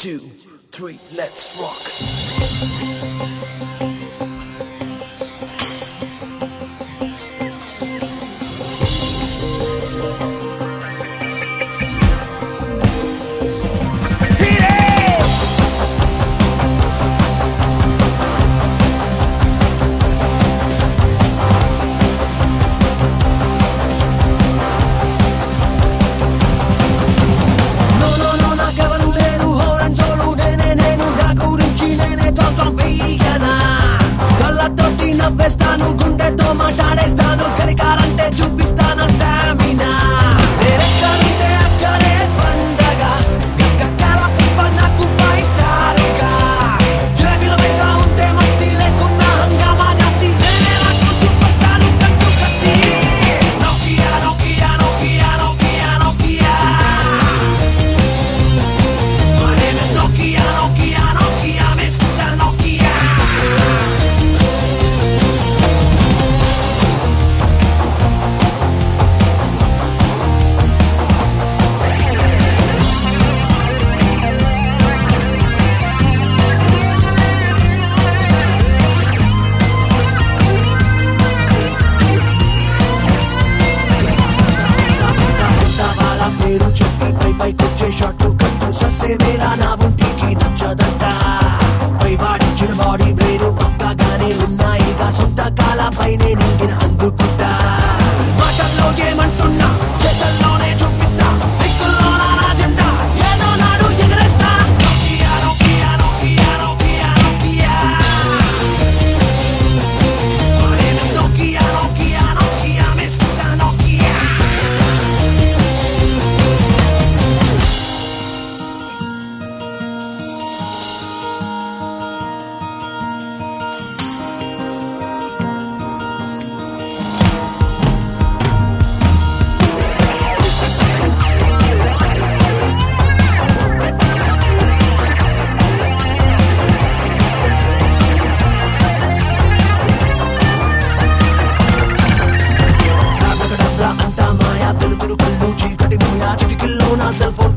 2, 3, let's rock. నవ్వేస్తాను గుండెతో మాట్లాడేస్తాను కలికాలంటే చూపిస్తాను stamina ఎక్కడుంటే అక్కడే పండగ కక్కల ఫిప్ప నాకు 5 స్టార్గా జేబులో పైసా ఉంటే మస్తీ లేకున్నా హంగామా జాస్తి నేనే నాకు సూపర్ స్టార్ కంటూ కత్తి Nokia Nokia Nokia Nokia Nokia My name is Nokia Nokia Nokia Mr. Nokia పేరు చెప్పి పైకొచ్చే షాట్ కట్టు ససే మేరా నా ఒంటికి నచ్చదంట పై వాడించిన బాడీ బ్రెయిన్ పక్కాగానే ఉన్నాయిగా సొంత కాలపైనే నింగిన అందుకుంటా మాటల్లో ఏమంటున్నా చేతల్లోనే చూపిస్తా దిక్కుల్లో నా జెండా ఏదో నాడు ఎగరేస్తా Nokia Nokia Nokia Nokia Nokia My name is Nokia Nokia Nokia Mr. Nokia అంతా మాయా వెలుతురు కళ్ళు చీకటి మోయా చిటికిల్లో నా సెల్ ఫోన్